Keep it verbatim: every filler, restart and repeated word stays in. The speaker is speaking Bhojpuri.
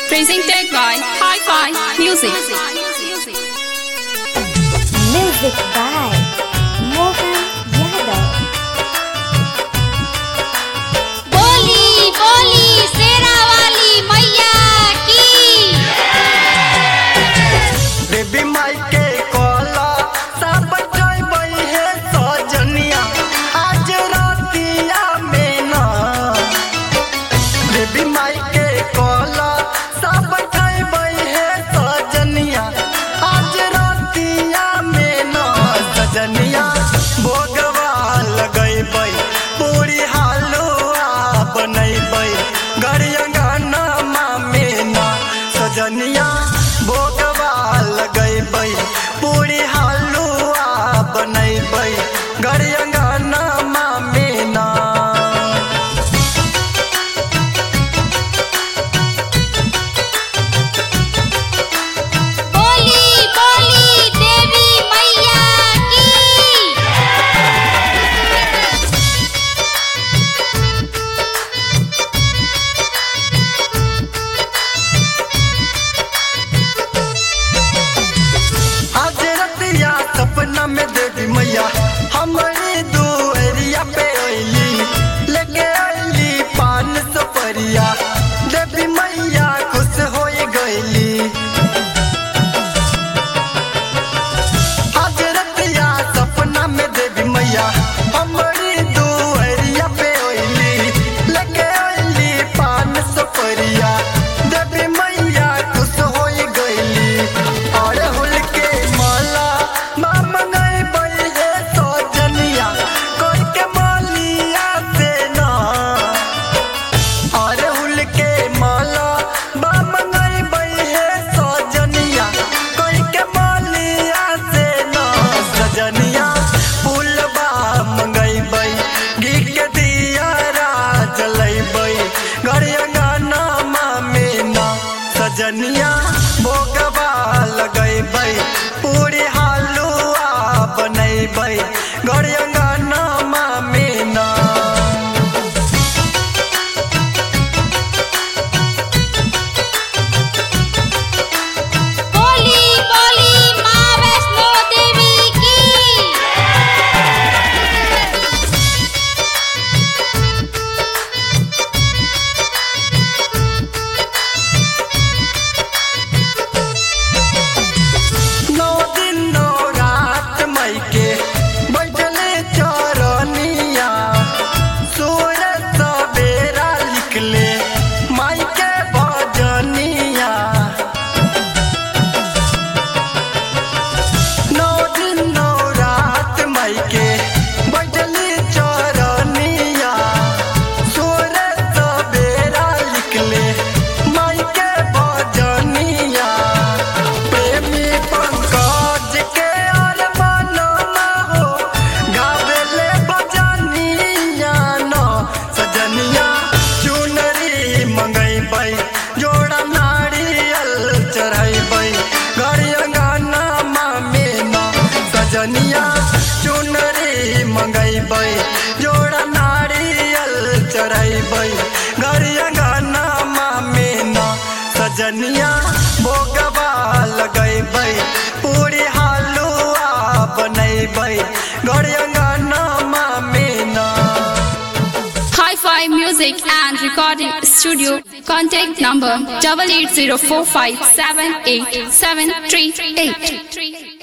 Presented by Hi-Fi Music. Music by Mohan Yadav. बोली बोली शेरा वाली मैया की बेबी माई के कोला सब जय बई है सजनिया आज रातिया में ना। बेबी माई के कोला सब जय बई है सजनिया आज रातिया में ना। सजनिया भोगवा लगई बई पूरी हालुआ बनई बई गरिया गाना में ना। सजनिया भोगवा लगई बई पूरी हालुआ बनई बई गरिया गाना में ना। बोली बोली देवी मैया की आज रतिया सपना में देवी मैया हमारी दुआरिया पे अइली लेके अइली पान सपरिया देवी मैया खुश हो गइली। आज रतिया सपना में देवी मैया हमारी दुआरिया पे अइली लेके अइली पान सपरिया देवी मैया खुश हो गइली। और हुल के माला मामा गई बई है सजनिया कोई के मालिया से ना। और हुल के माला मामा गई बई है सजनिया कोई के मालिया से ना। सजनिया फूलबा मंगई बई घी के दिया जलई बई गरिया गाना में ना। सजनिया भोगवा लगई बई पूरी हालुआ बनई बई गरिया गाना में ना। बोली बोली माँ वैष्णो देवी की नौ दिन नौ रात मई के बैठले चरनिया सूरज सवेरा लिखले माई के भजनिया। नौ दिन नौ रात मई के बैठले चरनिया सूरज सवेरा लिखले माई के भजनिया। प्रेमी पंकज के और मनना हो गावेले बजनिया न। सजनिया चुनरी मंगई बई जोड़ा नारियल चढ़ई बई गरिया गाना में न। सजनिया चुनरी मंगई बई जोड़ा नारियल चढ़ई बई गरिया गाना में न। सजनिया भोगवा लगई बई पूरी हालुआ बनई बई गरिया गाना में ना। Hi-Fi Music and Recording Studio. Contact number double eight zero four five seven eight seven three eight.